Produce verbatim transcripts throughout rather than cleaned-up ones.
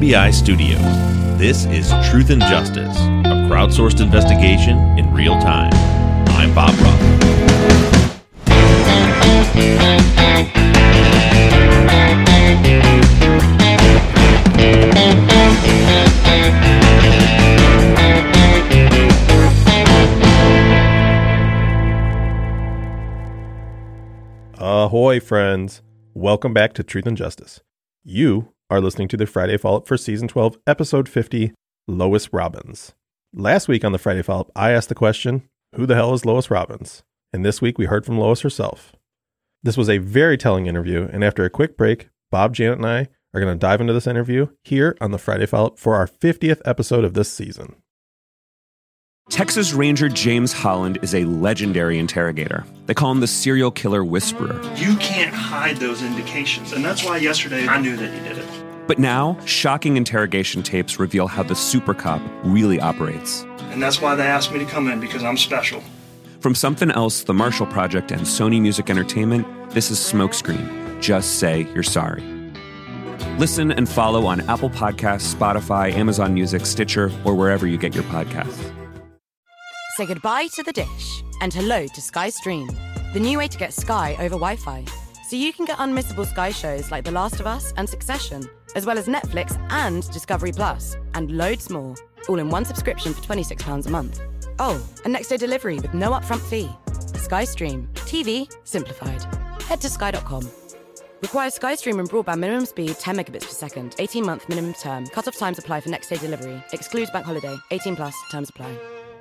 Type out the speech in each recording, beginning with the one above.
B I Studios. This is Truth and Justice, a crowdsourced investigation in real time. I'm Bob Ruff. Ahoy, friends. Welcome back to Truth and Justice. You are listening to the Friday Follow-Up for Season twelve, Episode fifty, Lois Robbins. Last week on the Friday Follow-Up, I asked the question, who the hell is Lois Robbins? And this week we heard from Lois herself. This was a very telling interview, and after a quick break, Bob, Janet, and I are going to dive into this interview here on the Friday Follow-Up for our fiftieth episode of this season. Texas Ranger James Holland is a legendary interrogator. They call him the serial killer whisperer. You can't hide those indications, and that's why yesterday I knew that you did it. But now, shocking interrogation tapes reveal how the super cop really operates. And that's why they asked me to come in, because I'm special. From Something Else, The Marshall Project, and Sony Music Entertainment, this is Smokescreen. Just say you're sorry. Listen and follow on Apple Podcasts, Spotify, Amazon Music, Stitcher, or wherever you get your podcasts. Say goodbye to the dish and hello to Sky Stream, the new way to get Sky over Wi-Fi. So you can get unmissable Sky shows like The Last of Us and Succession, as well as Netflix and Discovery Plus, and loads more, all in one subscription for twenty-six pounds a month. Oh, and next day delivery with no upfront fee. Sky Stream, T V simplified. Head to sky dot com. Requires Sky Stream and broadband minimum speed ten megabits per second, eighteen month minimum term. Cut-off times apply for next day delivery. Excludes bank holiday. eighteen plus. Terms apply.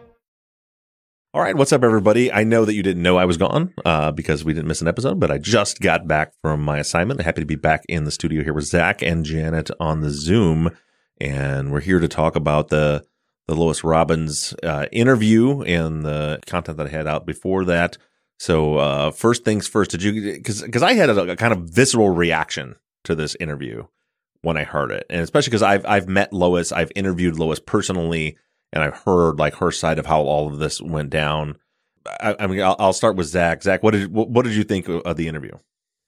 All right, what's up, everybody? I know that you didn't know I was gone uh, because we didn't miss an episode, but I just got back from my assignment. Happy to be back in the studio here with Zach and Janet on the Zoom, and we're here to talk about the the Lois Robbins uh, interview and the content that I had out before that. So uh, first things first, did you? Because because I had a, a kind of visceral reaction to this interview when I heard it, and especially because I've I've met Lois, I've interviewed Lois personally. And I've heard like her side of how all of this went down. I, I mean, I'll, I'll start with Zach. Zach, what did what, what did you think of the interview?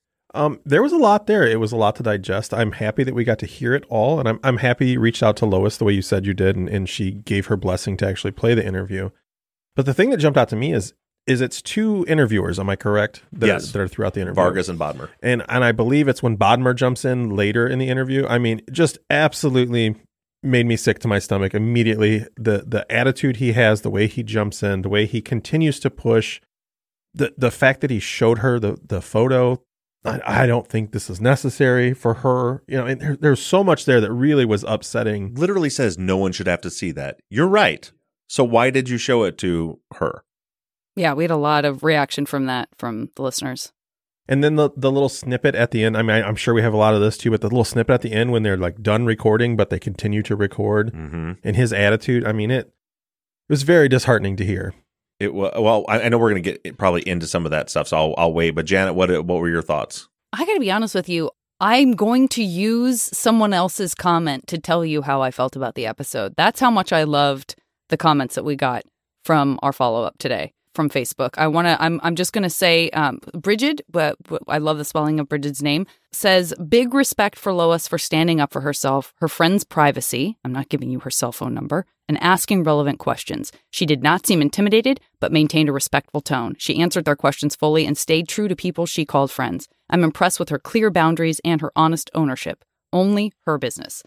Um, there was a lot there. It was a lot to digest. I'm happy that we got to hear it all, and I'm I'm happy you reached out to Lois the way you said you did, and, and she gave her blessing to actually play the interview. But the thing that jumped out to me is is it's two interviewers. Am I correct? That, yes, that are throughout the interview. Vargas and Bodmer, and and I believe it's when Bodmer jumps in later in the interview. I mean, just absolutely made me sick to my stomach immediately. The the attitude he has, the way he jumps in, the way he continues to push, the the fact that he showed her the the photo. I, I don't think this is necessary for her. You know, and there, there's so much there that really was upsetting. Literally says no one should have to see that. You're right. So why did you show it to her? Yeah, we had a lot of reaction from that from the listeners. And then the, the little snippet at the end, I mean, I'm sure we have a lot of this too, but the little snippet at the end when they're like done recording, but they continue to record, mm-hmm. and his attitude, I mean, it, it was very disheartening to hear. It Well, I, I know we're going to get probably into some of that stuff, so I'll, I'll wait. But Janet, what what were your thoughts? I got to be honest with you. I'm going to use someone else's comment to tell you how I felt about the episode. That's how much I loved the comments that we got from our follow-up today. From Facebook. I want to, I'm I'm just going to say, um, Bridget, but, but I love the spelling of Bridget's name, says, big respect for Lois for standing up for herself, her friend's privacy, I'm not giving you her cell phone number, and asking relevant questions. She did not seem intimidated, but maintained a respectful tone. She answered their questions fully and stayed true to people she called friends. I'm impressed with her clear boundaries and her honest ownership. Only her business.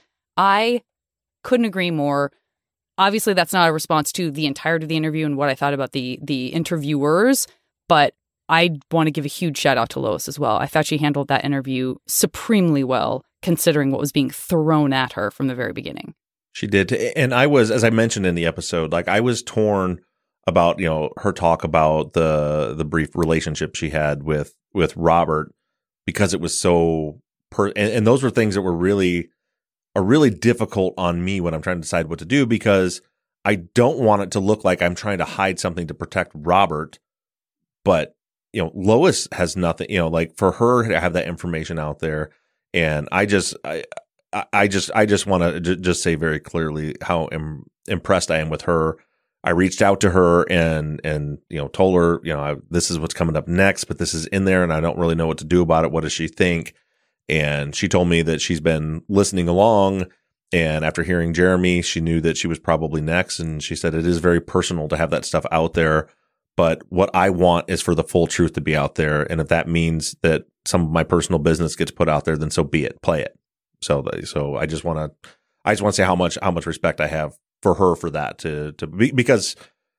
I couldn't agree more. Obviously, that's not a response to the entirety of the interview and what I thought about the the interviewers, but I want to give a huge shout out to Lois as well. I thought she handled that interview supremely well, considering what was being thrown at her from the very beginning. She did. And I was, as I mentioned in the episode, like I was torn about, you know, her talk about the the brief relationship she had with with Robert, because it was so per and, and those were things that were really are really difficult on me when I'm trying to decide what to do, because I don't want it to look like I'm trying to hide something to protect Robert. But, you know, Lois has nothing, you know, like for her to have that information out there. And I just, I, I just, I just want to j- just say very clearly how im- impressed I am with her. I reached out to her and, and, you know, told her, you know, I, this is what's coming up next, but this is in there and I don't really know what to do about it. What does she think? And she told me that she's been listening along And after hearing Jeremy, she knew that she was probably next. And she said, it is very personal to have that stuff out there. But what I want is for the full truth to be out there. And if that means that some of my personal business gets put out there, then so be it. Play it. So, so I just want to, I just want to say how much, how much respect I have for her for that to, to be, because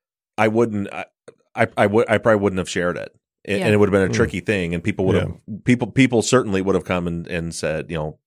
I wouldn't, I, I, I would, I probably wouldn't have shared it. And, Yeah. and it would have been a tricky mm. thing. And people would have, Yeah. people, people certainly would have come and, and said, you know,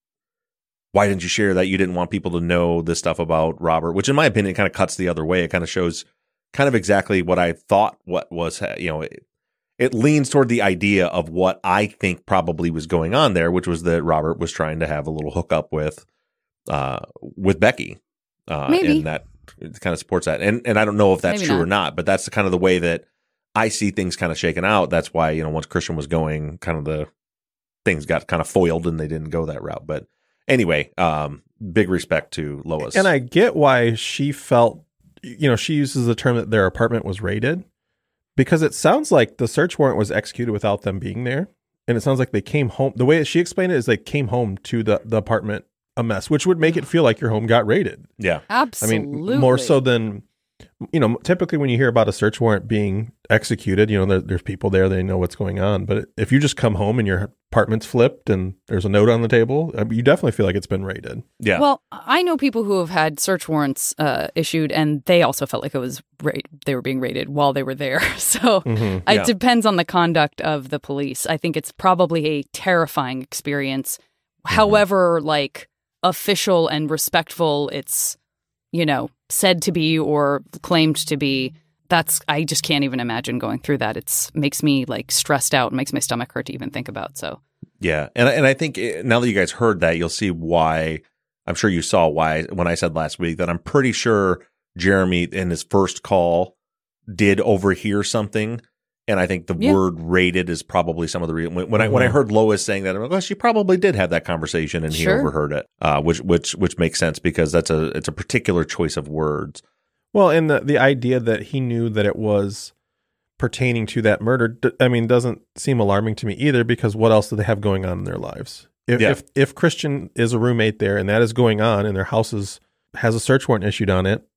why didn't you share that? You didn't want people to know this stuff about Robert, which in my opinion kind of cuts the other way. It kind of shows kind of exactly what I thought what was, you know, it, it leans toward the idea of what I think probably was going on there, which was that Robert was trying to have a little hookup with, uh, with Becky. Uh, Maybe. and that kind of supports that. And, and I don't know if that's Maybe true not. or not, but that's the kind of the way that I see things kind of shaken out. That's why, you know, once Christian was going, kind of the things got kind of foiled and they didn't go that route. But anyway, um, big respect to Lois. And I get why she felt, you know, she uses the term that their apartment was raided, because it sounds like the search warrant was executed without them being there. And it sounds like they came home. The way she explained it is they came home to the, the apartment a mess, which would make it feel like your home got raided. yeah. Absolutely. I mean, more so than, you know, typically when you hear about a search warrant being executed, you know, there, there's people there, they know what's going on. But if you just come home and your apartment's flipped and there's a note on the table, you definitely feel like it's been raided. Yeah. Well, I know people who have had search warrants uh, issued, and they also felt like it was ra- they were being raided while they were there. So Mm-hmm. it Yeah. depends on the conduct of the police. I think it's probably a terrifying experience. However, like official and respectful it's, you know, said to be or claimed to be. That's I just can't even imagine going through that. It's makes me like stressed out and makes my stomach hurt to even think about. So Yeah. And, and I think now that you guys heard that, you'll see why. I'm sure you saw why when I said last week that I'm pretty sure Jeremy in his first call did overhear something. And I think the Yeah. word raided is probably some of the reason. When, when I when I Mhm. heard Lois saying that, I'm like, well, she probably did have that conversation and he Sure. overheard it, uh, which which which makes sense because that's a it's a particular choice of words. Well, and the, the idea that he knew that it was pertaining to that murder, d- I mean, doesn't seem alarming to me either, because what else do they have going on in their lives? If, Yeah. if if Christian is a roommate there and that is going on and their house is, has a search warrant issued on it,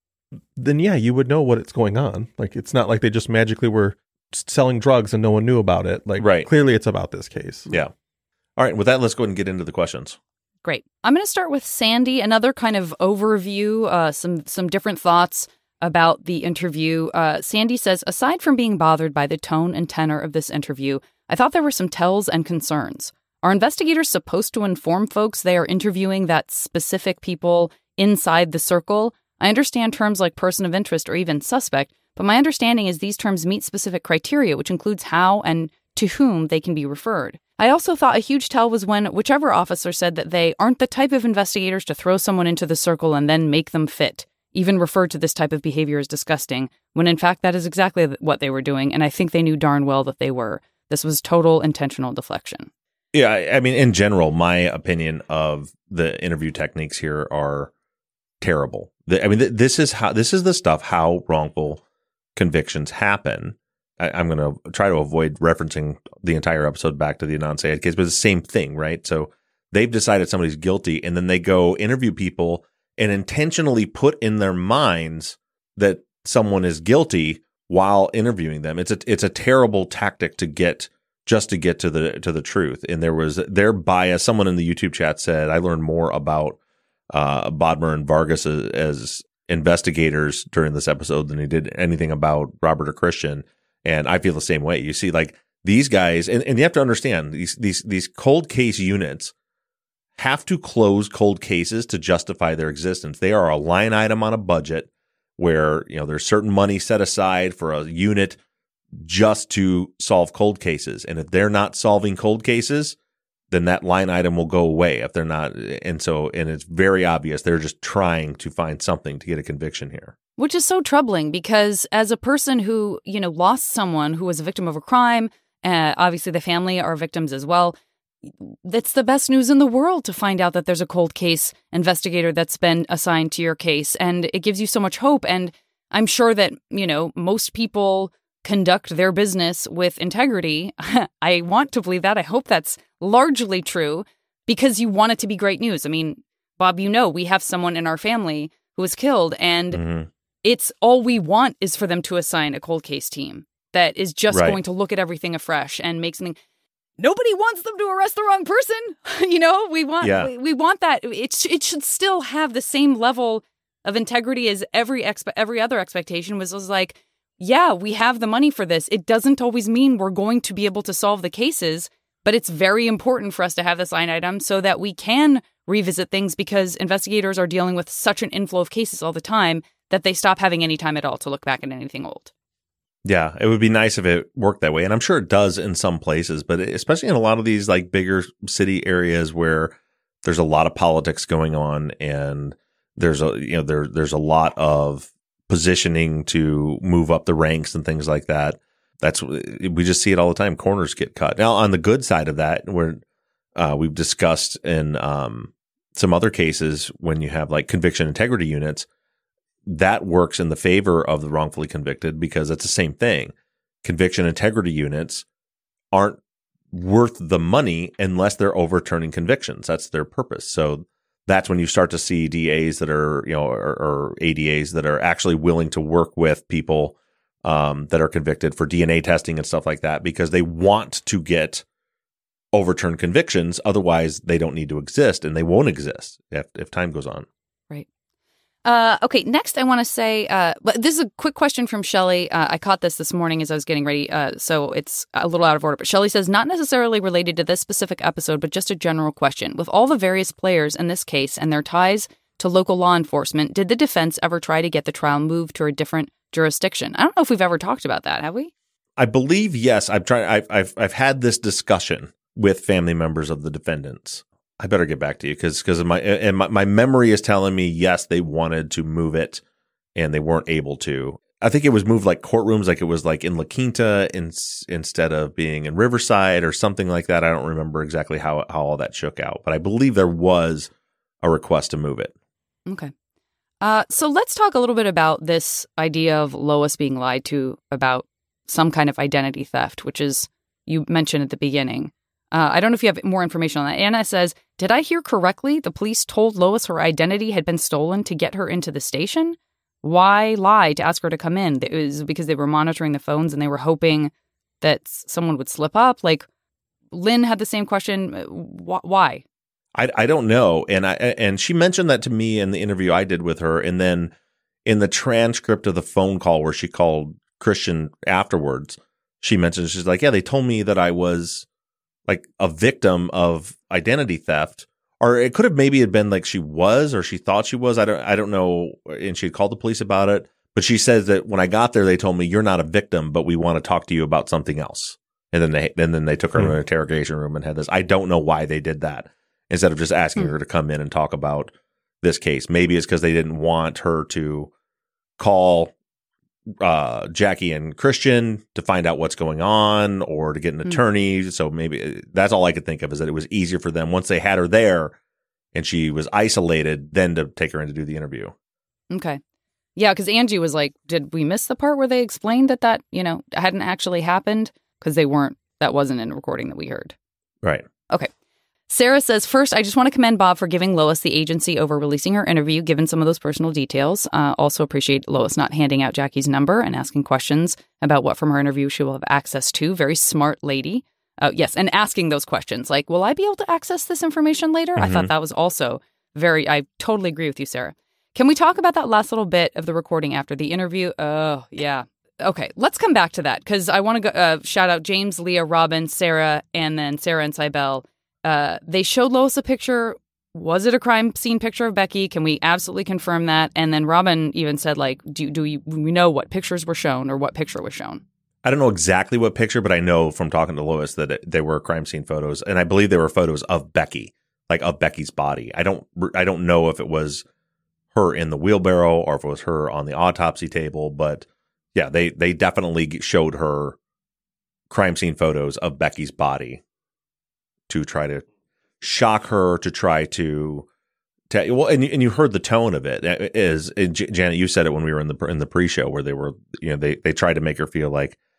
then yeah, you would know what it's going on. Like, it's not like they just magically were selling drugs and no one knew about it. Like, Right. clearly it's about this case. Yeah. All right. With that, let's go ahead and get into the questions. great. I'm going to start with Sandy. Another kind of overview, uh, some some different thoughts about the interview. Uh, Sandy says, aside from being bothered by the tone and tenor of this interview, I thought there were some tells and concerns. Are investigators supposed to inform folks they are interviewing that specific people inside the circle? I understand terms like person of interest or even suspect, but my understanding is these terms meet specific criteria, which includes how and to whom they can be referred. I also thought a huge tell was when whichever officer said that they aren't the type of investigators to throw someone into the circle and then make them fit, even referred to this type of behavior as disgusting, when in fact that is exactly what they were doing, and I think they knew darn well that they were. This was total intentional deflection. Yeah, I I mean, in general, my opinion of the interview techniques here are terrible. The, I mean, th- this is how this is the stuff how wrongful convictions happen. I, I'm going to try to avoid referencing the entire episode back to the Anand Sayed case, but it's the same thing, right? So they've decided somebody's guilty, and then they go interview people and intentionally put in their minds that someone is guilty while interviewing them. It's a it's a terrible tactic to get. Just to get to the to the truth. And there was their bias. Someone in the YouTube chat said, I learned more about uh, Bodmer and Vargas as, as investigators during this episode than he did anything about Robert or Christian. And I feel the same way. You see, like these guys, and, and you have to understand, these these these cold case units have to close cold cases to justify their existence. They are a line item on a budget where, you know, there's certain money set aside for a unit just to solve cold cases. And if they're not solving cold cases, then that line item will go away if they're not. And so, and it's very obvious they're just trying to find something to get a conviction here. Which is so troubling because as a person who, you know, lost someone who was a victim of a crime, uh, obviously the family are victims as well, that's the best news in the world to find out that there's a cold case investigator that's been assigned to your case. And it gives you so much hope. And I'm sure that, you know, most people conduct their business with integrity. I want to believe that. I hope that's largely true because you want it to be great news. I mean, Bob, you know, we have someone in our family who was killed, and Mm-hmm. it's all we want is for them to assign a cold case team that is just Right. going to look at everything afresh and make something. Nobody wants them to arrest the wrong person. you know, we want Yeah. we, we want that. It, it should still have the same level of integrity as every expe- every other expectation was, was like, yeah, we have the money for this. It doesn't always mean we're going to be able to solve the cases, but it's very important for us to have this line item so that we can revisit things, because investigators are dealing with such an inflow of cases all the time that they stop having any time at all to look back at anything old. Yeah, it would be nice if it worked that way. And I'm sure it does in some places, but especially in a lot of these like bigger city areas where there's a lot of politics going on, and there's a, you know, there, there's a lot of positioning to move up the ranks and things like that. That's, we just see it all the time. Corners get cut. Now, on the good side of that, where uh, we've discussed in um, some other cases, when you have like conviction integrity units, that works in the favor of the wrongfully convicted, because it's the same thing. Conviction integrity units aren't worth the money unless they're overturning convictions. That's their purpose. So that's when you start to see D As that are, you know, or, or A D As that are actually willing to work with people um, that are convicted for D N A testing and stuff like that, because they want to get overturned convictions. Otherwise, they don't need to exist, and they won't exist if, if time goes on. Right. Uh, okay, next I want to say, uh, this is a quick question from Shelley. Uh, I caught this this morning as I was getting ready, uh, so it's a little out of order. But Shelley says, not necessarily related to this specific episode, but just a general question. With all the various players in this case and their ties to local law enforcement, did the defense ever try to get the trial moved to a different jurisdiction? I don't know if we've ever talked about that, have we? I believe, yes. I've tried. I've, I've, I've had this discussion with family members of the defendants. I better get back to you because because my and my, my memory is telling me, yes, they wanted to move it and they weren't able to. I think it was moved like courtrooms, like it was like in La Quinta in, instead of being in Riverside or something like that. I don't remember exactly how how all that shook out, but I believe there was a request to move it. Okay. Uh, so let's talk a little bit about this idea of Lois being lied to about some kind of identity theft, which is, you mentioned at the beginning. Uh, I don't know if you have more information on that. Anna says, did I hear correctly? The police told Lois her identity had been stolen to get her into the station? Why lie to ask her to come in? It was because they were monitoring the phones and they were hoping that someone would slip up. Like, Lynn had the same question. Wh- why? I, I don't know. And I and she mentioned that to me in the interview I did with her. And then in the transcript of the phone call where she called Christian afterwards, she mentioned, she's like, yeah, they told me that I was like a victim of identity theft, or it could have maybe had been like she was, or she thought she was. I don't, I don't know. And she called the police about it, but she says that when I got there, they told me you're not a victim, but we want to talk to you about something else. And then they, and then they took her hmm. to an interrogation room and had this. I don't know why they did that instead of just asking hmm. her to come in and talk about this case. Maybe it's because they didn't want her to call uh, Jackie and Christian to find out what's going on or to get an attorney. Mm. So maybe that's all I could think of, is that it was easier for them once they had her there and she was isolated, then to take her in to do the interview. Okay. Yeah, because Angie was like, did we miss the part where they explained that that, you know, hadn't actually happened? Because they weren't, that wasn't in the recording that we heard. Right. Okay. Sarah says, first, I just want to commend Bob for giving Lois the agency over releasing her interview, given some of those personal details. Uh, also appreciate Lois not handing out Jackie's number and asking questions about what from her interview she will have access to. Very smart lady. Uh, yes, and asking those questions like, will I be able to access this information later? Mm-hmm. I thought that was also very, I totally agree with you, Sarah. Can we talk about that last little bit of the recording after the interview? Oh, yeah. Okay, let's come back to that because I want to go, uh, shout out James, Leah, Robin, Sarah, and then Sarah and Cybele. Uh, they showed Lois a picture. Was it a crime scene picture of Becky? Can we absolutely confirm that? And then Robin even said, like, do, do we, we know what pictures were shown or what picture was shown? I don't know exactly what picture, but I know from talking to Lois that it, they were crime scene photos. And I believe they were photos of Becky, like of Becky's body. I don't I don't know if it was her in the wheelbarrow or if it was her on the autopsy table. But yeah, they, they definitely showed her crime scene photos of Becky's body to try to shock her, to try to, to well, and and you heard the tone of it. It is and J- Janet, you said it when we were in the in the pre-show where they were, you know, they they tried to make her feel like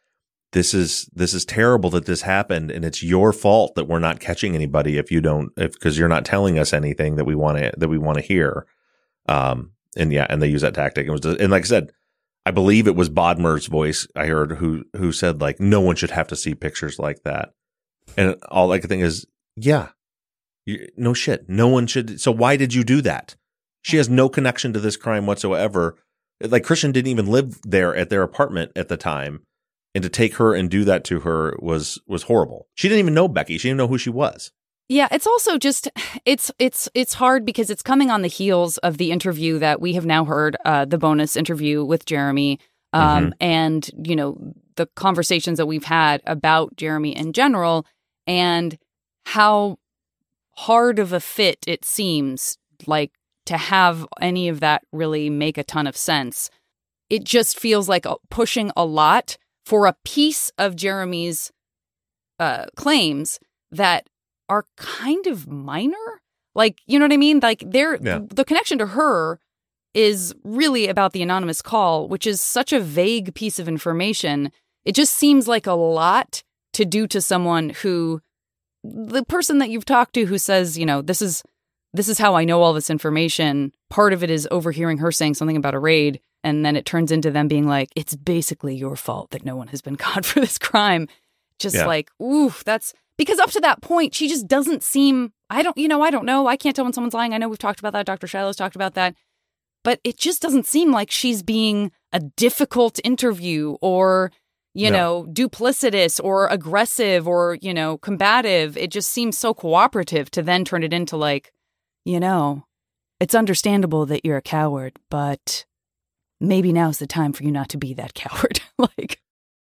this is this is terrible that this happened, and it's your fault that we're not catching anybody if you don't if because you're not telling us anything that we want to that we want to hear. Um, and yeah, and they use that tactic. It was, and like I said, I believe it was Bodmer's voice I heard who who said like no one should have to see pictures like that. And all I could think is, yeah, you, no shit, no one should. So why did you do that? She has no connection to this crime whatsoever. Like Christian didn't even live there at their apartment at the time. And to take her and do that to her was was horrible. She didn't even know Becky. She didn't know who she was. Yeah, it's also just it's it's it's hard because it's coming on the heels of the interview that we have now heard, uh, the bonus interview with Jeremy, um, mm-hmm. and you know the conversations that we've had about Jeremy in general, and how hard of a fit it seems like to have any of that really make a ton of sense. It just feels like pushing a lot for a piece of Jeremy's uh, claims that are kind of minor. Like, you know what I mean? Like, they're, yeah. the connection to her is really about the anonymous call, which is such a vague piece of information. It just seems like a lot to do to someone who, the person that you've talked to who says, you know, this is this is how I know all this information. Part of it is overhearing her saying something about a raid, and then it turns into them being like, it's basically your fault that no one has been caught for this crime. Just yeah. like, ooh, that's because up to that point, she just doesn't seem, I don't, you know, I don't know. I can't tell when someone's lying. I know we've talked about that. Doctor Shiloh's talked about that. But it just doesn't seem like she's being a difficult interview or, you no. know, duplicitous or aggressive or, you know, combative. It just seems so cooperative to then turn it into like, you know, it's understandable that you're a coward, but maybe now's the time for you not to be that coward. Like,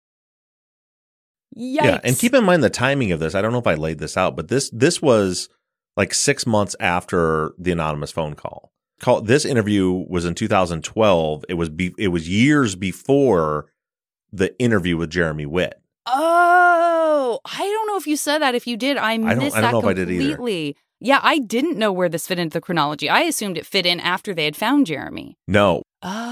yikes. Yeah, and keep in mind the timing of this. I don't know if I laid this out, but this this was like six months after the anonymous phone call. Call this interview was in two thousand twelve. It was be, it was years before the interview with Jeremy Witt. Oh, I don't know if you said that. If you did, I missed I don't, I don't that know completely. If I did either. Yeah, I didn't know where this fit into the chronology. I assumed it fit in after they had found Jeremy. No.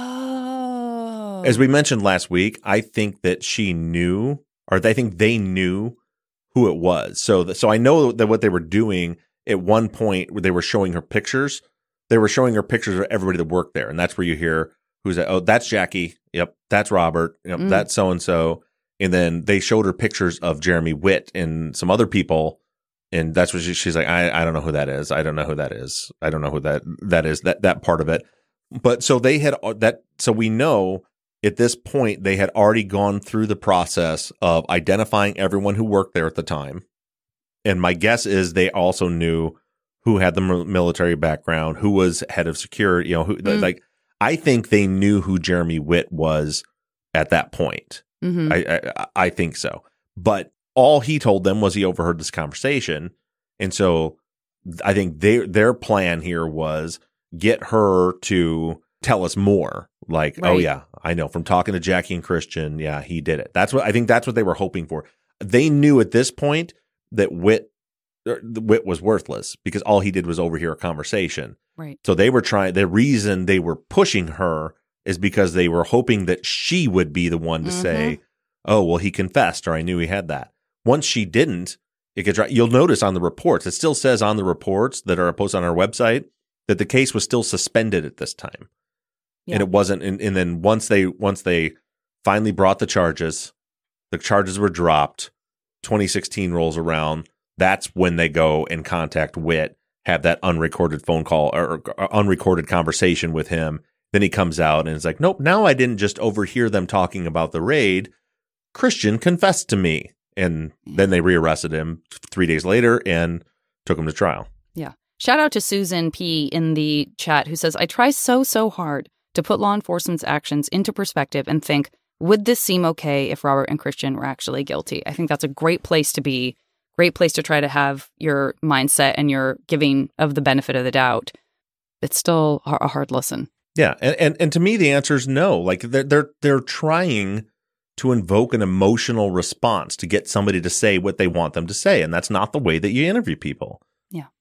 Oh. As we mentioned last week, I think that she knew, or I think they knew who it was. So, the, so I know that what they were doing at one point, where they were showing her pictures. They were showing her pictures of everybody that worked there, and that's where you hear who's that? Oh, that's Jackie. Yep, that's Robert. Yep, mm. that's so and so. And then they showed her pictures of Jeremy Witt and some other people. And that's what she, she's like, I, I don't know who that is. I don't know who that is. I don't know who that that is, that that part of it. But so they had that. So we know at this point, they had already gone through the process of identifying everyone who worked there at the time. And my guess is they also knew who had the military background, who was head of security, you know, who mm. like, I think they knew who Jeremy Witt was at that point. Mm-hmm. I, I I think so. But all he told them was he overheard this conversation. And so I think their their plan here was get her to tell us more. Like, right. oh, yeah, I know from talking to Jackie and Christian. Yeah, he did it. That's what I think that's what they were hoping for. They knew at this point that Witt, Witt was worthless because all he did was overhear a conversation. Right. So they were trying. The reason they were pushing her is because they were hoping that she would be the one to mm-hmm. say, oh, well, he confessed, or I knew he had that. Once she didn't, it gets right. You'll notice on the reports, it still says on the reports that are posted on our website that the case was still suspended at this time. Yeah. And it wasn't. And, and then once they once they finally brought the charges, the charges were dropped. twenty sixteen rolls around. That's when they go and contact Witt, have that unrecorded phone call or, or unrecorded conversation with him. Then he comes out and it's like, nope, now I didn't just overhear them talking about the raid. Christian confessed to me. And then they rearrested him three days later and took him to trial. Yeah. Shout out to Susan P. in the chat who says, I try so, so hard to put law enforcement's actions into perspective and think, would this seem okay if Robert and Christian were actually guilty? I think that's a great place to be, great place to try to have your mindset and your giving of the benefit of the doubt. It's still a hard listen. Yeah. And, and, and to me, the answer is no. Like they're, they're, they're trying to invoke an emotional response to get somebody to say what they want them to say. And that's not the way that you interview people. Yeah.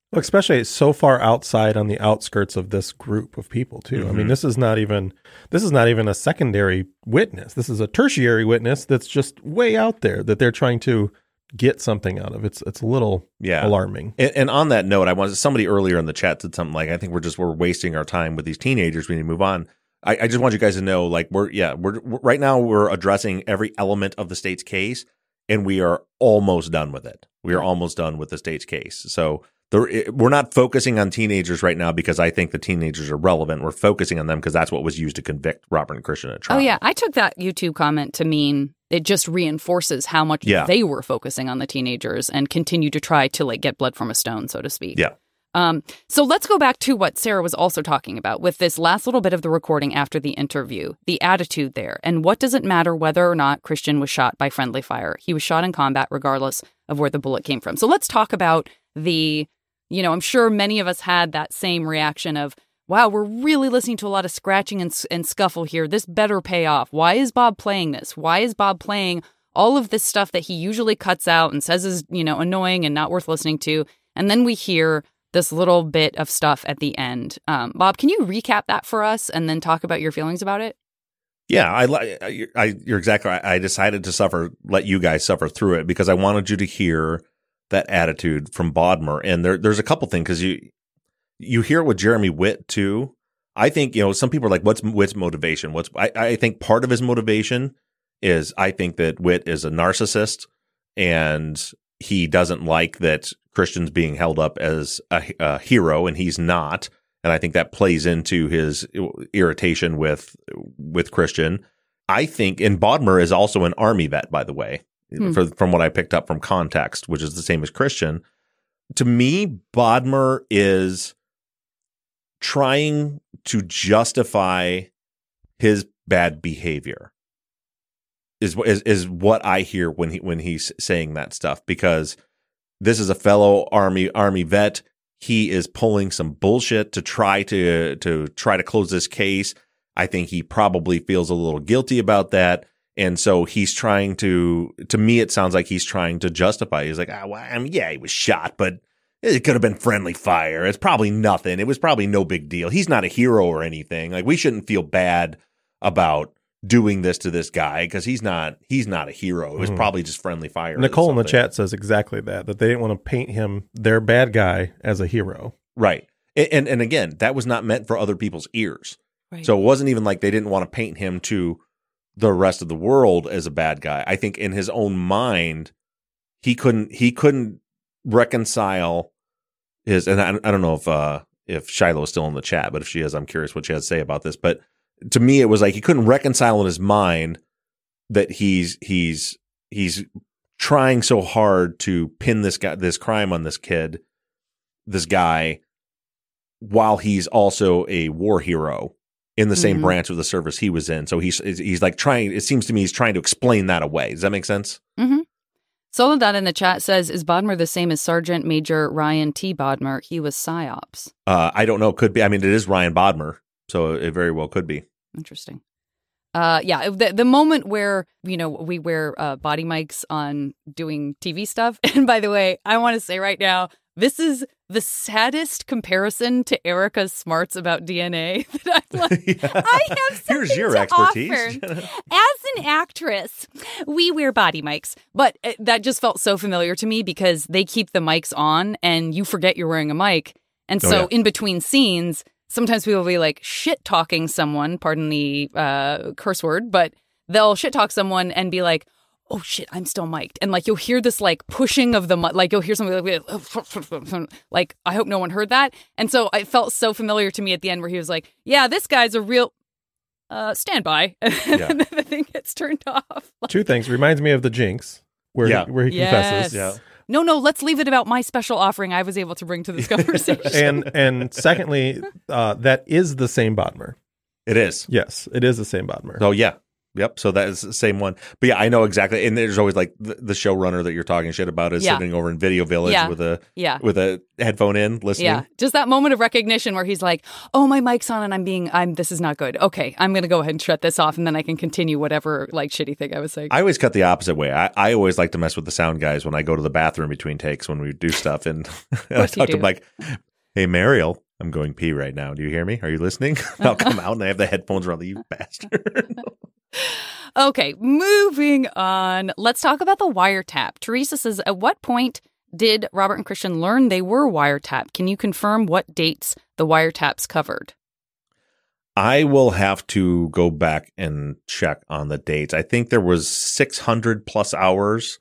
Well, especially so far outside on the outskirts of this group of people too. Mm-hmm. I mean, this is not even this is not even a secondary witness. This is a tertiary witness that's just way out there that they're trying to get something out of. It's it's a little yeah. alarming. And, and on that note, I wanted somebody earlier in the chat said something like, "I think we're just we're wasting our time with these teenagers. We need to move on." I, I just want you guys to know, like we're yeah we're, we're right now we're addressing every element of the state's case, and we are almost done with it. We are almost done with the state's case. So. There, we're not focusing on teenagers right now because I think the teenagers are relevant. We're focusing on them because that's what was used to convict Robert and Christian at trial. Oh, yeah. I took that YouTube comment to mean it just reinforces how much yeah. they were focusing on the teenagers and continue to try to like get blood from a stone, so to speak. Yeah. Um, so let's go back to what Sarah was also talking about with this last little bit of the recording after the interview, the attitude there. And what does it matter whether or not Christian was shot by friendly fire? He was shot in combat regardless of where the bullet came from. So let's talk about the... You know, I'm sure many of us had that same reaction of, wow, we're really listening to a lot of scratching and, and scuffle here. This better pay off. Why is Bob playing this? Why is Bob playing all of this stuff that he usually cuts out and says is, you know, annoying and not worth listening to? And then we hear this little bit of stuff at the end. Um, Bob, can you recap that for us and then talk about your feelings about it? Yeah, I, I, I you're exactly right. I decided to suffer, let you guys suffer through it because I wanted you to hear that attitude from Bodmer. And there, there's a couple things because you you hear with Jeremy Witt too. I think, you know, some people are like, what's Witt's motivation? What's I, I think part of his motivation is I think that Witt is a narcissist and he doesn't like that Christian's being held up as a, a hero and he's not. And I think that plays into his irritation with with Christian. I think, and Bodmer is also an Army vet, by the way. Hmm. For, from what I picked up from context, which is the same as Christian. To me, Bodmer is trying to justify his bad behavior. Is is is what I hear when he when he's saying that stuff, because this is a fellow army army vet. He is pulling some bullshit to try to to try to close this case. I think he probably feels a little guilty about that. And so he's trying to, to me, it sounds like he's trying to justify. He's like, ah, well, I mean, yeah, he was shot, but it could have been friendly fire. It's probably nothing. It was probably no big deal. He's not a hero or anything. Like, we shouldn't feel bad about doing this to this guy because he's not, he's not a hero. It was mm. probably just friendly fire. Nicole in the chat says exactly that, that they didn't want to paint him, their bad guy, as a hero. Right. And, and, and again, that was not meant for other people's ears. Right. So it wasn't even like they didn't want to paint him to the rest of the world as a bad guy. I think in his own mind, he couldn't he couldn't reconcile his. And I, I don't know if uh, if Shiloh is still in the chat, but if she is, I'm curious what she has to say about this. But to me, it was like he couldn't reconcile in his mind that he's he's he's trying so hard to pin this guy this crime on this kid, this guy, while he's also a war hero in the same mm-hmm. branch of the service he was in. So he's he's like trying, it seems to me he's trying to explain that away. Does that make sense? Mm-hmm. Soledad in the chat says, is Bodmer the same as Sergeant Major Ryan T. Bodmer? He was PsyOps. Uh, I don't know. Could be. I mean, it is Ryan Bodmer, so it very well could be. Interesting. Uh, yeah, the, the moment where, you know, we wear uh, body mics on doing T V stuff. And by the way, I want to say right now, this is the saddest comparison to Erica's smarts about D N A that I'm like, yeah. I have something Here's your to expertise. offer. As an actress, we wear body mics. But it, that just felt so familiar to me because they keep the mics on and you forget you're wearing a mic. And so oh, yeah. in between scenes, sometimes people will be like shit-talking someone, pardon the uh, curse word, but they'll shit-talk someone and be like, oh shit, I'm still mic'd. And like, you'll hear this like pushing of the mic, like you'll hear somebody like, like, I hope no one heard that. And so it felt so familiar to me at the end where he was like, yeah, this guy's a real uh, standby. And yeah. then the thing gets turned off. Like, two things. Reminds me of the Jinx where, yeah. he, where he yes. confesses. Yeah. No, no, let's leave it about my special offering I was able to bring to this conversation. and and secondly, uh, that is the same Bodmer. It is. Yes, it is the same Bodmer. Oh, yeah. Yep. So that is the same one. But yeah, I know exactly. And there's always like the, the showrunner that you're talking shit about is Yeah. sitting over in Video Village Yeah. with a Yeah. with a headphone in, listening. Yeah, just that moment of recognition where he's like, "Oh, my mic's on, and I'm being, I'm. This is not good. Okay, I'm gonna go ahead and shut this off, and then I can continue whatever like shitty thing I was saying." I always cut the opposite way. I, I always like to mess with the sound guys when I go to the bathroom between takes when we do stuff. And, and I course you talk to do. them like, "Hey, Mariel, I'm going pee right now. Do you hear me? Are you listening?" I'll come out and I have the headphones around. You bastard. Okay, moving on. Let's talk about the wiretap. Teresa says, "At what point did Robert and Christian learn they were wiretapped? Can you confirm what dates the wiretaps covered?" I will have to go back and check on the dates. I think there was six hundred plus hours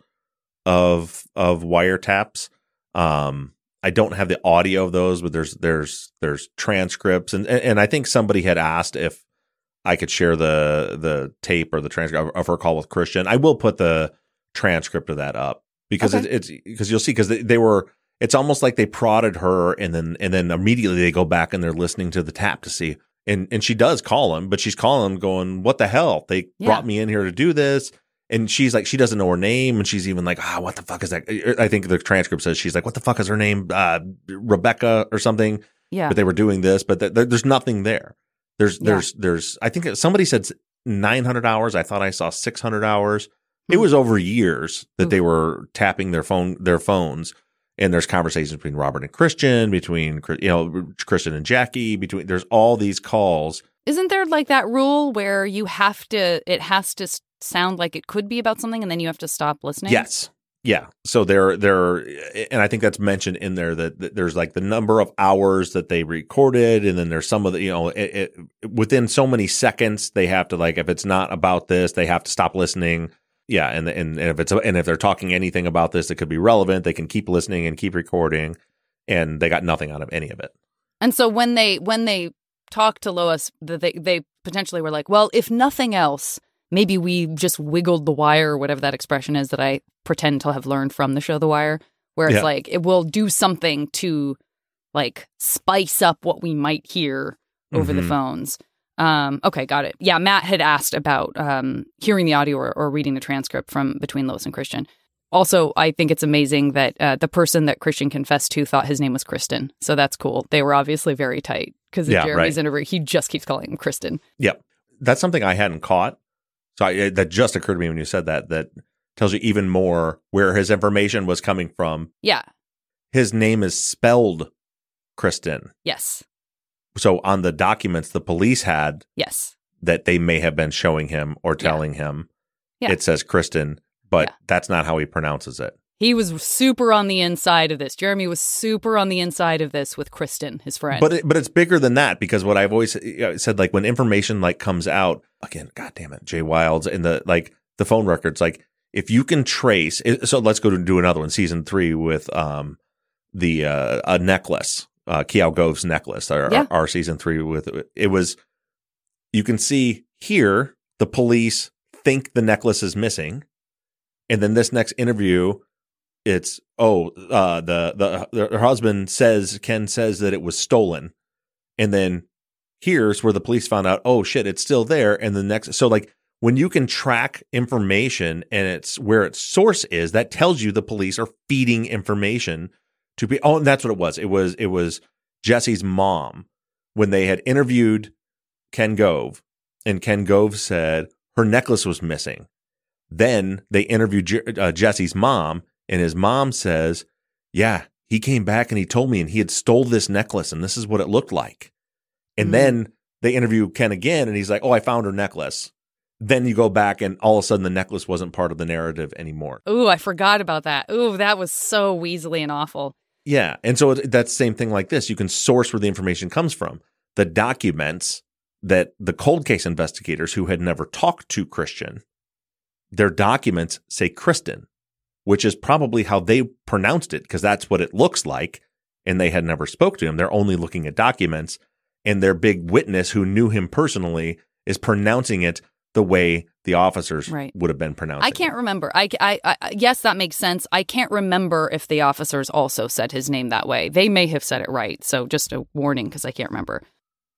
of of wiretaps. Um, I don't have the audio of those, but there's there's there's transcripts, and and I think somebody had asked if I could share the the tape or the transcript of her call with Christian. I will put the transcript of that up because Okay. it, it's because you'll see because they, they were. It's almost like they prodded her, and then and then immediately they go back and they're listening to the tap to see. And and she does call him, but she's calling him going, "What the hell? They Yeah. brought me in here to do this." And she's like, she doesn't know her name, and she's even like, "Ah, what the fuck is that?" I think the transcript says she's like, "What the fuck is her name? Uh, Rebecca or something." Yeah, But they were doing this, but th- th- there's nothing there. There's Yeah. there's there's. I think somebody said nine hundred hours. I thought I saw six hundred hours. It Hmm. was over years that Oof. they were tapping their phone their phones. And there's conversations between Robert and Christian, between you know Christian and Jackie, between there's all these calls. Isn't there like that rule where you have to? It has to s- sound like it could be about something, and then you have to stop listening. Yes. Yeah. So there, there, and I think that's mentioned in there that, that there's like the number of hours that they recorded, and then there's some of the, you know, it, it, within so many seconds they have to like, if it's not about this, they have to stop listening. Yeah, and, and and if it's and if they're talking anything about this that could be relevant, they can keep listening and keep recording, and they got nothing out of any of it. And so when they when they talked to Lois, that they they potentially were like, well, if nothing else, maybe we just wiggled the wire, or whatever that expression is that I pretend to have learned from the show The Wire, where it's Yeah. like it will do something to like spice up what we might hear over the Mhm. phones. Um, okay, got it. Yeah, Matt had asked about um, hearing the audio or, or reading the transcript from between Lois and Christian. Also, I think it's amazing that uh, the person that Christian confessed to thought his name was Kristen. So that's cool. They were obviously very tight because in Yeah, Jeremy's right. interview, he just keeps calling him Kristen. Yep. That's something I hadn't caught. So I, that just occurred to me when you said that. That tells you even more where his information was coming from. Yeah. His name is spelled Kristen. Yes. So on the documents the police had Yes. that they may have been showing him or telling him, Yeah. it says Kristen, but Yeah. that's not how he pronounces it. He was super on the inside of this. Jeremy was super on the inside of this with Kristen, his friend. But it, but it's bigger than that because what I've always uh, said, like when information like comes out again, God damn it, Jay Wilds and the like the phone records, like if you can trace. So let's go to do another one, season three with um the uh, a necklace, uh, Kiao Gove's necklace, our, Yeah. our, our season three with it was. You can see here the police think the necklace is missing, and then this next interview. It's oh uh, the the the husband says Ken says that it was stolen, and then here's where the police found out oh shit it's still there, and the next so like when you can track information and it's where its source is, that tells you the police are feeding information to be oh and that's what it was it was it was Jesse's mom when they had interviewed Ken Gove, and Ken Gove said her necklace was missing. Then they interviewed Je- uh, Jesse's mom. And his mom says, yeah, he came back and he told me and he had stole this necklace and this is what it looked like. And Mm. then they interview Ken again and he's like, oh, I found her necklace. Then you go back and all of a sudden the necklace wasn't part of the narrative anymore. Ooh, I forgot about that. Ooh, that was so weaselly and awful. Yeah. And so it- that's the same thing like this. You can source where the information comes from. The documents that the cold case investigators who had never talked to Christian, their documents say Kristen, which is probably how they pronounced it because that's what it looks like. And they had never spoke to him. They're only looking at documents, and their big witness who knew him personally is pronouncing it the way the officers Right. would have been pronouncing I can't it. remember. I, I, I, yes, that makes sense. I can't remember if the officers also said his name that way. They may have said it right. So just a warning because I can't remember.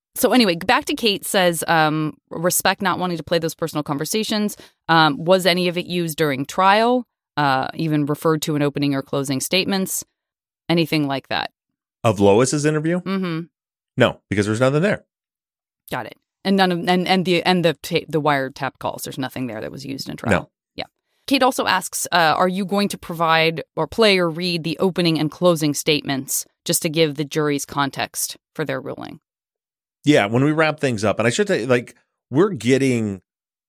So anyway, back to Kate says, um, respect not wanting to play those personal conversations. Um, was any of it used during trial? Uh, even referred to in opening or closing statements? Anything like that? Of Lois's interview? Mm-hmm. No, because there's nothing there. Got it. And none of and and the and the ta- the wiretap calls. There's nothing there that was used in trial. No. Yeah. Kate also asks, uh, "Are you going to provide or play or read the opening and closing statements just to give the jury's context for their ruling?" Yeah, when we wrap things up, and I should say, like, we're getting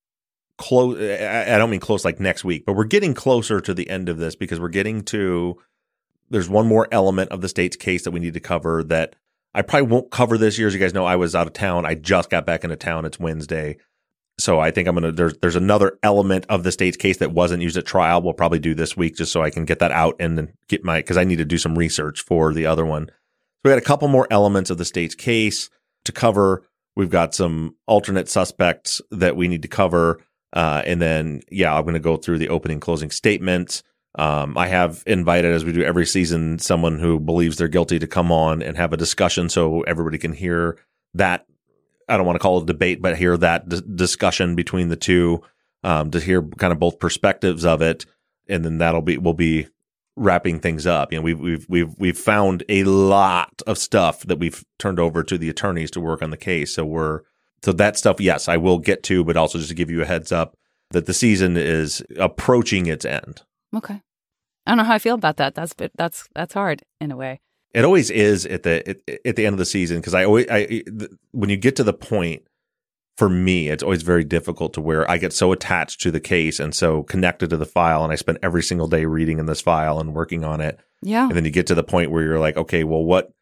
close. I don't mean close like next week, but we're getting closer to the end of this because we're getting to. There's one more element of the state's case that we need to cover that I probably won't cover this year. As you guys know, I was out of town. I just got back into town. It's Wednesday. So I think I'm going to, there's, there's another element of the state's case that wasn't used at trial. We'll probably do this week just so I can get that out and then get my, cause I need to do some research for the other one. So we got a couple more elements of the state's case to cover. We've got some alternate suspects that we need to cover. Uh, and then, yeah, I'm going to go through the opening closing statements. Um, I have invited, as we do every season, someone who believes they're guilty to come on and have a discussion so everybody can hear that. I don't want to call it a debate, but hear that d- discussion between the two, um, to hear kind of both perspectives of it. And then that'll be, we'll be wrapping things up. You know, we've, we've, we've, we've found a lot of stuff that we've turned over to the attorneys to work on the case. So we're, so that stuff, yes, I will get to, but also just to give you a heads up that the season is approaching its end. Okay. I don't know how I feel about that. That's that's that's hard in a way. It always is at the at, at the end of the season because I always I when you get to the point, for me, it's always very difficult to where I get so attached to the case and so connected to the file, and I spend every single day reading in this file and working on it. Yeah. And then you get to the point where you're like, okay, well, what,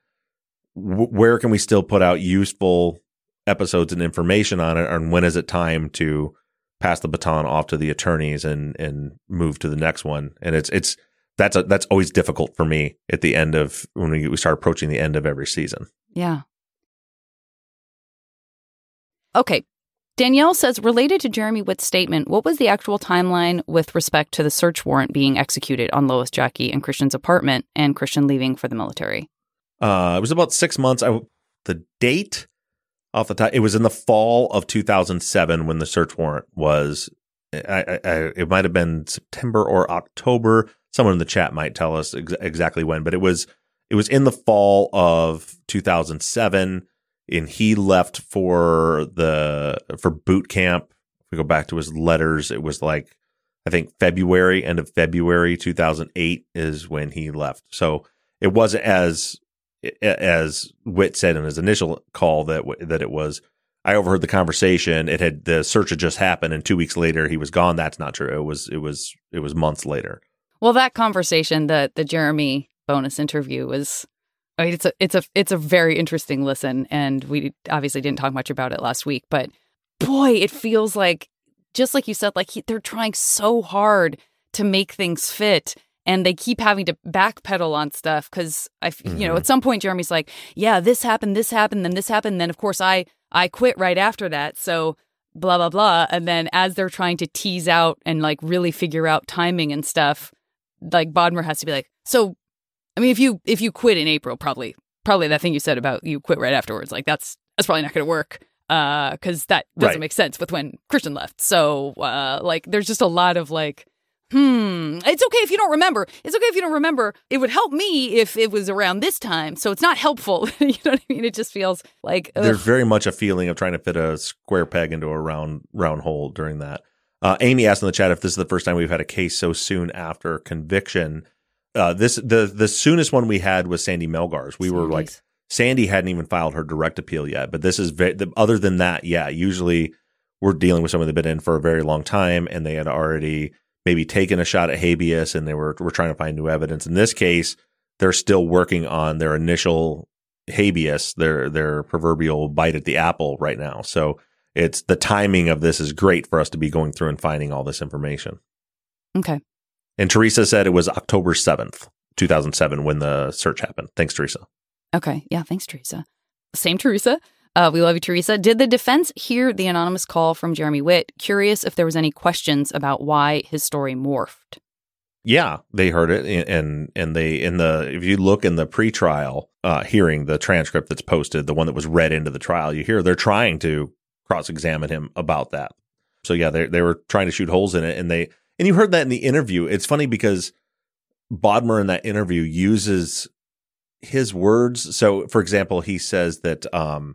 wh- where can we still put out useful episodes and information on it, and when is it time to pass the baton off to the attorneys and and move to the next one? And it's it's that's a, that's always difficult for me at the end of when we, we start approaching the end of every season. Yeah. Okay. Danielle says, related to Jeremy Witt's statement, what was the actual timeline with respect to the search warrant being executed on Lois, Jackie, and Christian's apartment and Christian leaving for the military? Uh, it was about six months. I, the date off the top, it was in the fall of two thousand seven when the search warrant was. I, I, it might have been September or October. Someone in the chat might tell us ex- exactly when, but it was it was in the fall of two thousand seven. And he left for the for boot camp. If we go back to his letters, it was like, I think February, end of February two thousand eight is when he left. So it wasn't as as Witt said in his initial call that that it was. I overheard the conversation. It had the search had just happened, and two weeks later he was gone. That's not true. It was it was it was months later. Well, that conversation, the the Jeremy bonus interview was. I mean, it's a it's a it's a very interesting listen, and we obviously didn't talk much about it last week. But boy, it feels like, just like you said, like he, they're trying so hard to make things fit, and they keep having to backpedal on stuff because I, mm-hmm. you know, at some point Jeremy's like, "Yeah, this happened, this happened, then this happened, then of course I I quit right after that." So blah blah blah, and then as they're trying to tease out and like really figure out timing and stuff, like Bodmer has to be like, "So." I mean, if you if you quit in April, probably probably that thing you said about you quit right afterwards, like that's that's probably not going to work because uh, that doesn't right. make sense with when Christian left. So uh, like, there's just a lot of like, hmm, it's okay if you don't remember. It's okay if you don't remember. It would help me if it was around this time. So it's not helpful. You know what I mean? It just feels like ugh. There's very much a feeling of trying to fit a square peg into a round round hole during that. Uh, Amy asked in the chat if this is the first time we've had a case so soon after conviction. Uh, this the the soonest one we had was Sandy Melgar's. We Sandy's. were like, Sandy hadn't even filed her direct appeal yet, but this is very, the, other than that, yeah. Usually, we're dealing with someone that's been in for a very long time, and they had already maybe taken a shot at habeas, and they were were trying to find new evidence. In this case, they're still working on their initial habeas, their their proverbial bite at the apple right now. So it's the timing of this is great for us to be going through and finding all this information. Okay. And Teresa said it was October seventh, two thousand seven when the search happened. Thanks, Teresa. Okay. Yeah, thanks, Teresa. Same Teresa. Uh, we love you, Teresa. Did the defense hear the anonymous call from Jeremy Witt? Curious if there was any questions about why his story morphed. Yeah, they heard it, and and they in the if you look in the pretrial uh, hearing, the transcript that's posted, the one that was read into the trial, you hear they're trying to cross-examine him about that. So yeah, they they were trying to shoot holes in it, and they and you heard that in the interview. It's funny because Bodmer in that interview uses his words. So, for example, he says that um,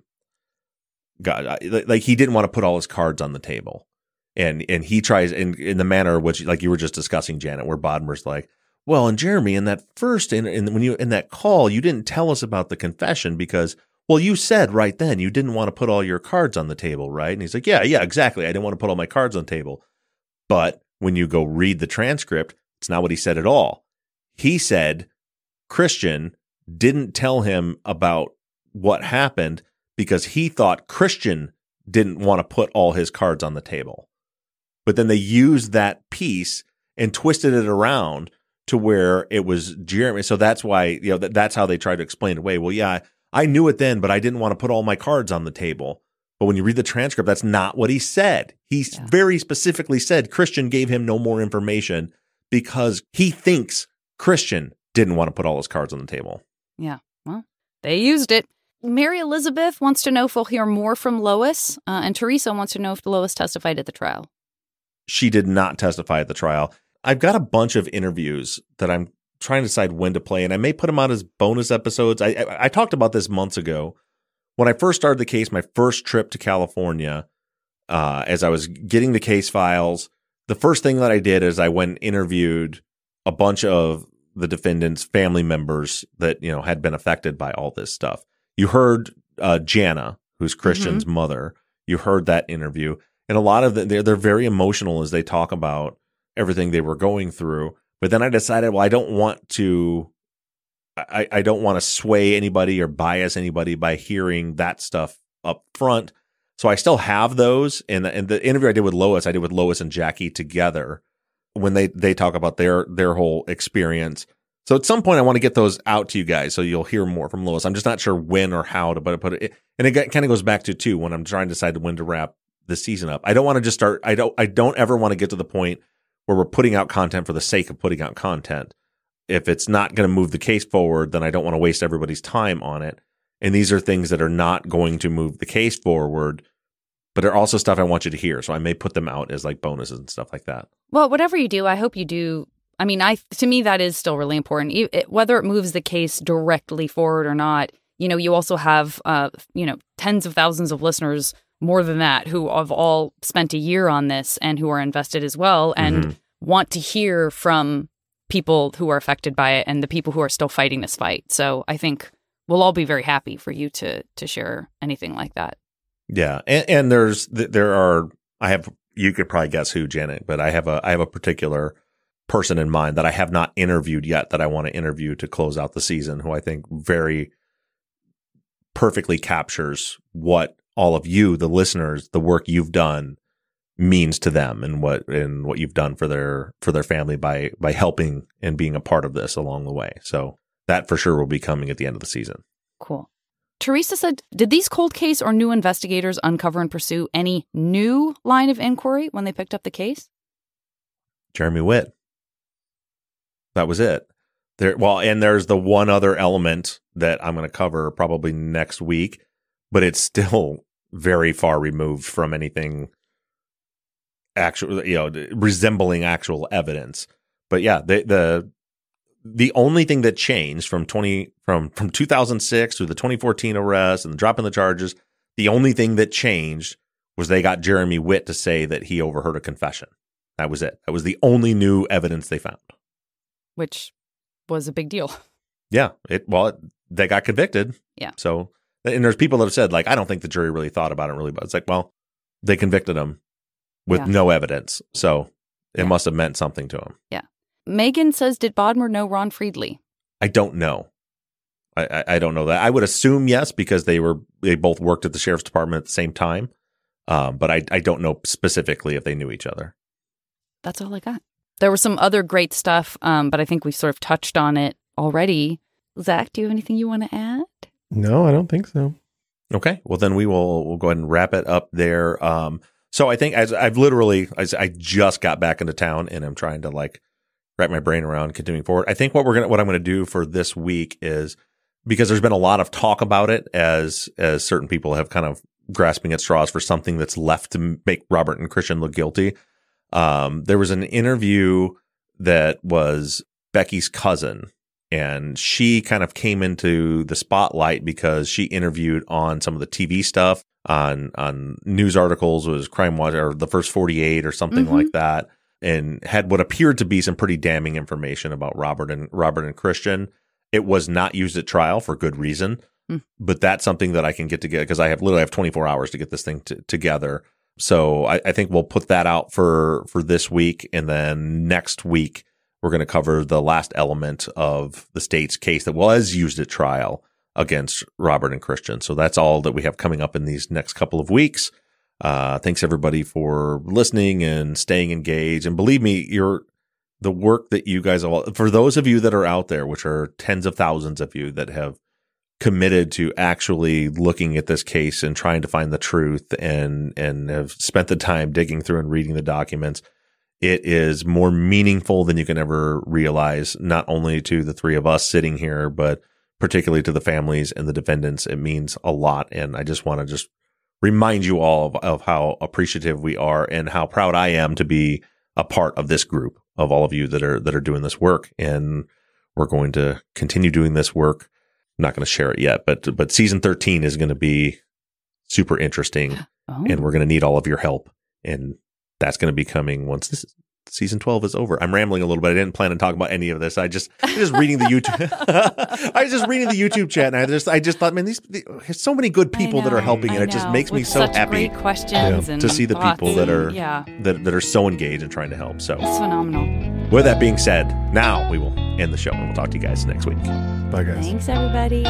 God, like he didn't want to put all his cards on the table. And and he tries in, in the manner which, like you were just discussing, Janet, where Bodmer's like, well, and Jeremy, in that first, in, in when you in that call, you didn't tell us about the confession because, well, you said right then you didn't want to put all your cards on the table, right? And he's like, yeah, yeah, exactly. I didn't want to put all my cards on the table. But when you go read the transcript, it's not what he said at all. He said Christian didn't tell him about what happened because he thought Christian didn't want to put all his cards on the table. But then they used that piece and twisted it around to where it was Jeremy. So that's why, you know, that, that's how they tried to explain it away. Well, yeah, I, I knew it then, but I didn't want to put all my cards on the table. But when you read the transcript, that's not what he said. He yeah. very specifically said Christian gave him no more information because he thinks Christian didn't want to put all his cards on the table. Yeah, well, they used it. Mary Elizabeth wants to know if we'll hear more from Lois, uh, and Teresa wants to know if Lois testified at the trial. She did not testify at the trial. I've got a bunch of interviews that I'm trying to decide when to play, and I may put them out as bonus episodes. I, I, I talked about this months ago. When I first started the case, my first trip to California, uh, as I was getting the case files, the first thing that I did is I went and interviewed a bunch of the defendants' family members that, you know, had been affected by all this stuff. You heard uh, Jana, who's Christian's mm-hmm. mother. You heard that interview. And a lot of them, they're, they're very emotional as they talk about everything they were going through. But then I decided, well, I don't want to, I, I don't want to sway anybody or bias anybody by hearing that stuff up front. So I still have those. And the, and the interview I did with Lois, I did with Lois and Jackie together when they, they talk about their, their whole experience. So at some point I want to get those out to you guys so you'll hear more from Lois. I'm just not sure when or how to put it. And it kind of goes back to, too, when I'm trying to decide when to wrap the season up. I don't want to just start. I don't, I don't ever want to get to the point where we're putting out content for the sake of putting out content. If it's not going to move the case forward, then I don't want to waste everybody's time on it. And these are things that are not going to move the case forward, but are also stuff I want you to hear. So I may put them out as like bonuses and stuff like that. Well, whatever you do, I hope you do. I mean, I to me, that is still really important. It, whether it moves the case directly forward or not, you know, you also have, uh, you know, tens of thousands of listeners, more than that, who have all spent a year on this and who are invested as well and mm-hmm. want to hear from people who are affected by it and the people who are still fighting this fight. So I think we'll all be very happy for you to to share anything like that. Yeah, and, and there's there are I have you could probably guess who, Janet, but I have a I have a particular person in mind that I have not interviewed yet that I want to interview to close out the season, who I think very perfectly captures what all of you, the listeners, the work you've done means to them and what and what you've done for their for their family by by helping and being a part of this along the way. So that for sure will be coming at the end of the season. Cool. Teresa said, did these cold case or new investigators uncover and pursue any new line of inquiry when they picked up the case? Jeremy Witt. That was it. There, well, and there's the one other element that I'm going to cover probably next week, but it's still very far removed from anything actual, you know, resembling actual evidence. But yeah, the the the only thing that changed from twenty from from two thousand six to the twenty fourteen arrest and the drop in the charges, the only thing that changed was they got Jeremy Witt to say that he overheard a confession. That was it. That was the only new evidence they found, which was a big deal. Yeah, it well, it, they got convicted. Yeah. So, and there's people that have said, like, I don't think the jury really thought about it really, but it's like, well, they convicted him with yeah. no evidence, so it yeah. must have meant something to him. Yeah. Megan says, did Bodmer know Ron Friedley? I don't know. I, I, I don't know that. I would assume yes, because they were they both worked at the sheriff's department at the same time. Um, but I, I don't know specifically if they knew each other. That's all I got. There was some other great stuff, um, but I think we've sort of touched on it already. Zach, do you have anything you want to add? No, I don't think so. Okay. Well, then we will we'll go ahead and wrap it up there. Um, so I think as I've literally, as I just got back into town and I'm trying to like wrap my brain around continuing forward. I think what we're gonna, what I'm going to do for this week is, because there's been a lot of talk about it as as certain people have kind of grasping at straws for something that's left to make Robert and Christian look guilty. Um, there was an interview that was Becky's cousin, and she kind of came into the spotlight because she interviewed on some of the T V stuff, on on news articles, was Crime Watch or The First forty-eight or something mm-hmm. like that, and had what appeared to be some pretty damning information about Robert and Robert and Christian. It was not used at trial for good reason, mm. but that's something that I can get together because I have literally have twenty-four hours to get this thing t- together. So I, I think we'll put that out for, for this week. And then next week, we're going to cover the last element of the state's case that was used at trial against Robert and Christian. So that's all that we have coming up in these next couple of weeks. Uh, thanks everybody for listening and staying engaged. And believe me, you're the work that you guys all, for those of you that are out there, which are tens of thousands of you that have committed to actually looking at this case and trying to find the truth and, and have spent the time digging through and reading the documents. It is more meaningful than you can ever realize, not only to the three of us sitting here, but particularly to the families and the defendants. It means a lot. And I just want to just remind you all of, of how appreciative we are and how proud I am to be a part of this group of all of you that are, that are doing this work. And we're going to continue doing this work. I'm not going to share it yet, but, but season thirteen is going to be super interesting oh. and we're going to need all of your help. And that's going to be coming once this season twelve is over. I'm rambling a little bit. I didn't plan on talking about any of this. I just, I was just reading the YouTube. I was just reading the YouTube chat, and I just, I just thought, man, these, these there's so many good people know, that are helping, and I it just makes With me so such happy. Great questions yeah, and to see the thoughts. people that are, yeah. that that are so engaged and trying to help. So it's phenomenal. With that being said, now we will end the show, and we'll talk to you guys next week. Bye, guys. Thanks, everybody.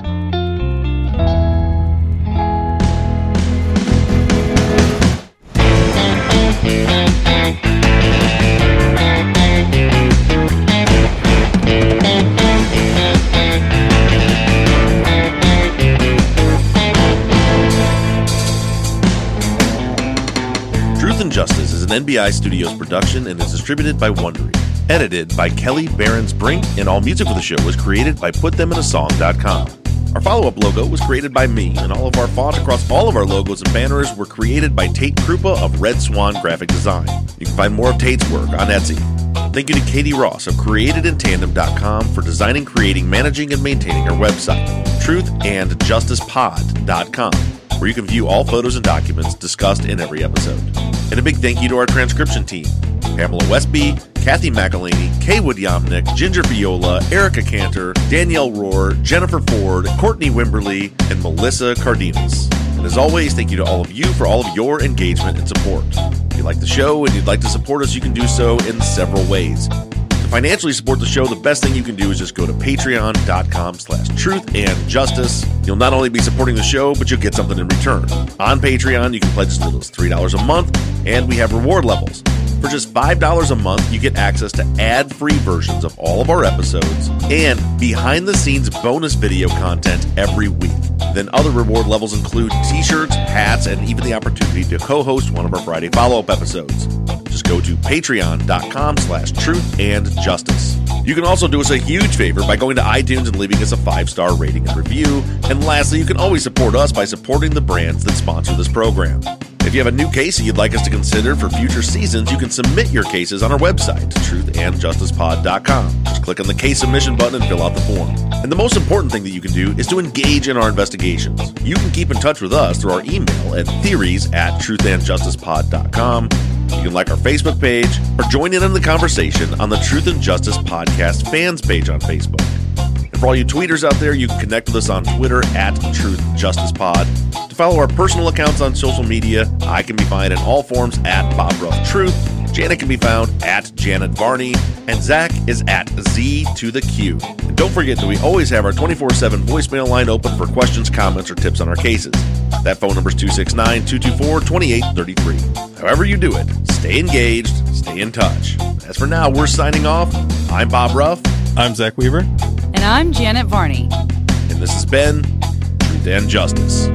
Truth and Justice is an N B I Studios production and is distributed by Wondery. Edited by Kelly Behrens-Brink, and all music for the show was created by put them in a song dot com. Our follow-up logo was created by me, and all of our font across all of our logos and banners were created by Tate Krupa of Red Swan Graphic Design. You can find more of Tate's work on Etsy. Thank you to Katie Ross of created in tandem dot com for designing, creating, managing, and maintaining our website, truth and justice pod dot com, where you can view all photos and documents discussed in every episode. And a big thank you to our transcription team, Pamela Westby, Kathy McElhaney, Kaywood Yomnick, Ginger Viola, Erica Cantor, Danielle Rohr, Jennifer Ford, Courtney Wimberly, and Melissa Cardenas. And as always, thank you to all of you for all of your engagement and support. If you like the show and you'd like to support us, you can do so in several ways. To financially support the show, the best thing you can do is just go to patreon dot com slash truth and justice. You'll not only be supporting the show, but you'll get something in return. On Patreon, you can pledge as little as three dollars a month, and we have reward levels. For just five dollars a month, you get access to ad-free versions of all of our episodes and behind-the-scenes bonus video content every week. Then other reward levels include t-shirts, hats, and even the opportunity to co-host one of our Friday follow-up episodes. Just go to patreon dot com slash truth and justice. You can also do us a huge favor by going to iTunes and leaving us a five-star rating and review. And lastly, you can always support us by supporting the brands that sponsor this program. If you have a new case that you'd like us to consider for future seasons, you can submit your cases on our website, truth and justice pod dot com. Just click on the case submission button and fill out the form. And the most important thing that you can do is to engage in our investigations. You can keep in touch with us through our email at theories at truth and justice pod dot com. You can like our Facebook page or join in on the conversation on the Truth and Justice Podcast fans page on Facebook. And for all you tweeters out there, you can connect with us on Twitter at Truth Justice Pod. To follow our personal accounts on social media, I can be found in all forms at Bob Ruff Truth. Janet can be found at Janet Varney, and Zach is at Z to the Q. And don't forget that we always have our twenty-four seven voicemail line open for questions, comments, or tips on our cases. That phone number is two six nine, two two four, two eight three three. However you do it, stay engaged, stay in touch. As for now, we're signing off. I'm Bob Ruff. I'm Zach Weaver. And I'm Janet Varney. And this has been Truth and Justice.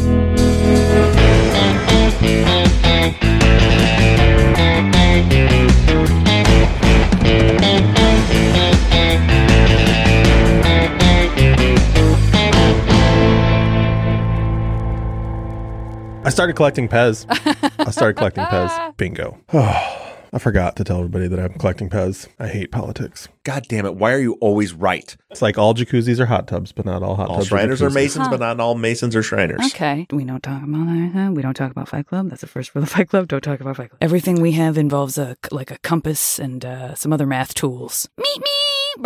Thank you. started collecting Pez. I started collecting Pez. Bingo. Oh, I forgot to tell everybody that I'm collecting Pez. I hate politics. God damn it. Why are you always right? It's like all jacuzzis are hot tubs, but not all hot All tubs Shriners are are jacuzzis. Masons, Huh. but not all Masons are Shriners. Okay. We don't talk about that. We don't talk about Fight Club. That's the first for the Fight Club. Don't talk about Fight Club. Everything we have involves a like a compass and uh, some other math tools. Meet me.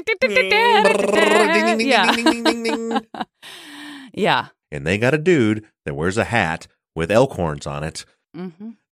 Yeah. Yeah. And they got a dude that wears a hat with elk horns on it. Mm-hmm.